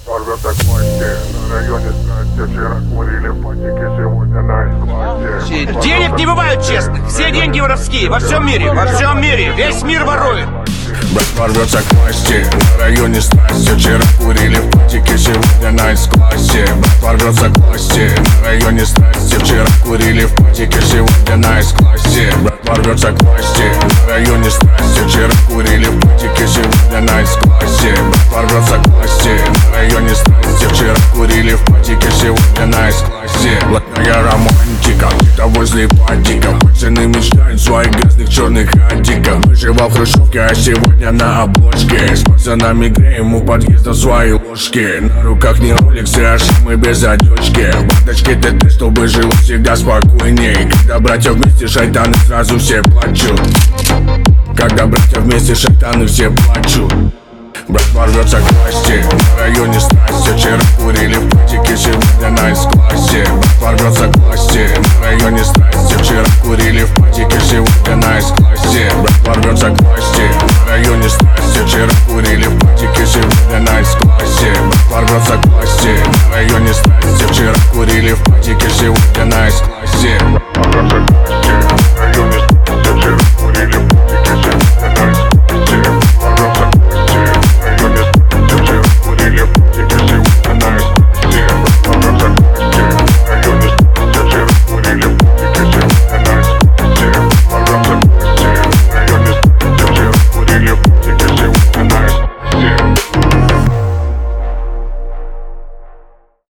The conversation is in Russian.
Рвется к власти, на районе страсти. Вчера курили в патике, сегодня на эсквазе. Денег не бывает честных, все деньги воровские. Во всем мире, весь мир ворует. Братва рвется к власти, на районе страсти. Вчера курили в патике, сегодня на эсквазе. Братва рвется к власти, на районе страсти. Вчера курили в патике, сегодня на эсквазе. Братва рвется к власти, на районе страсти. Вчера курили в патике, сегодня на эсквазе. Братва рвется к власти, на районе страсти. Вчера курили в патике, сегодня на эсквазе. Блатная романтика, где-то возле патика. Пацаны мечтают своих грязных черных хатиков. Выживал в хрущевке, а сегодня на обложке. С пацанами греем у подъезда свои ложки. На руках не роликсы, а шимы без одежки. В бардачке ТТ, чтобы жило всегда спокойней. Когда братья вместе шайтаны, сразу все плачут. Когда братья вместе шайтаны, все плачут. Братва рвется к власти, на районе страсти. Вчера курили в патике, сегодня на эсквазе. Братва рвется к власти, на районе страсти. Вчера курили в патике, сегодня на эсквазе. Братва рвется к власти, на районе страсти. Вчера курили в патике, сегодня на эсквазе. Братва рвется к власти, на районе страсти. Вчера курили в патике, сегодня на эсквазе.